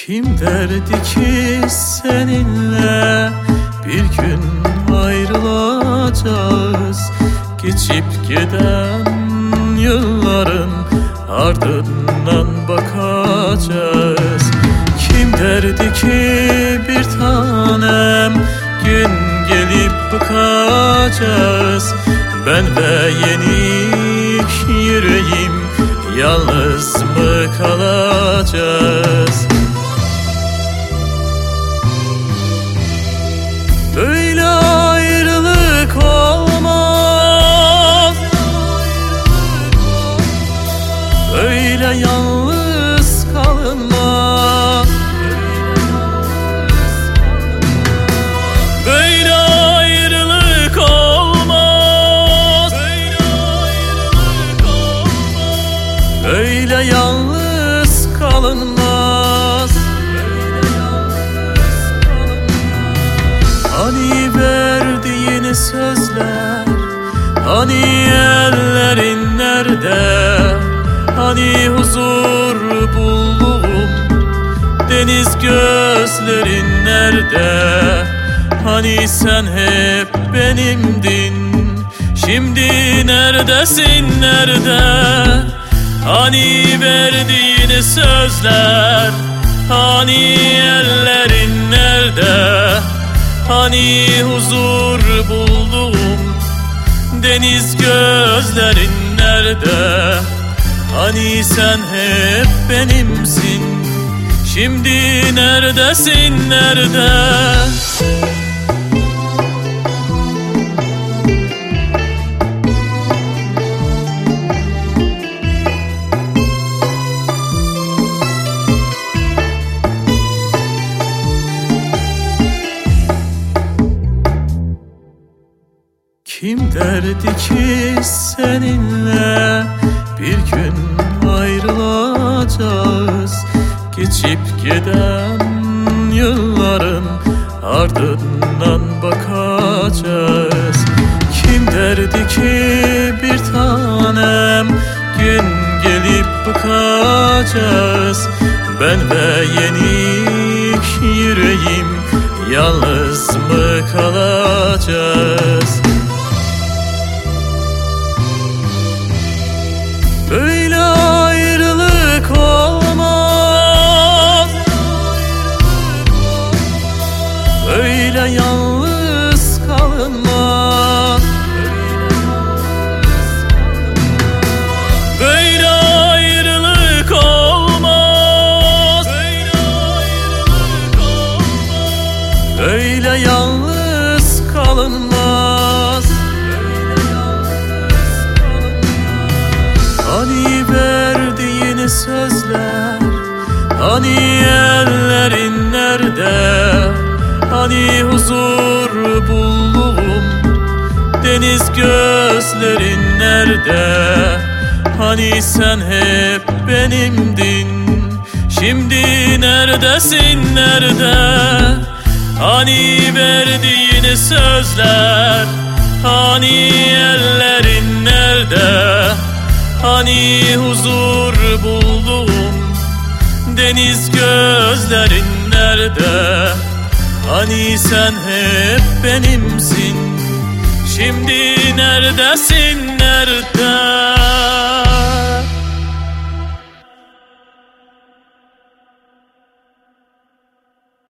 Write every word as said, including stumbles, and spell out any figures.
Kim derdi ki seninle bir gün ayrılacağız? Geçip giden yılların ardından bakacağız. Kim derdi ki bir tanem gün gelip bıkacağız? Ben ve yenik yüreğim yalnız mı kalacağız? Böyle ayrılık olmaz, böyle yalnız kalınmaz, böyle ayrılık olmaz, böyle yalnız kalınmaz. Hani verdiğin sözler, hani ellerin nerede? Hani huzur bulduğum deniz gözlerin nerede? Hani sen hep benimdin, şimdi neredesin, nerede? Hani verdiğin sözler, hani ellerin nerede? Hani huzur buldum deniz gözlerin nerede? Hani sen hep benimsin, şimdi neredesin, nerede? Kim derdi ki seninle bir gün ayrılacağız? Geçip giden yılların ardından bakacağız. Kim derdi ki bir tanem gün gelip bıkacağız? Ben ve yenik yüreğim yalnız mı kalacağız? Böyle ayrılık olmaz, böyle yalnız kalınmaz, böyle ayrılık olmaz, böyle yalnız kalınmaz. Hani verdiğin sözler, hani ellerin nerede? Hani huzur buldum deniz gözlerin nerede? Hani sen hep benimdin, şimdi neredesin, nerede? Hani verdiğin sözler, hani ellerin nerede? Hani huzur buldum deniz gözlerin nerede? Hani sen hep benimsin, şimdi neredesin, nerede?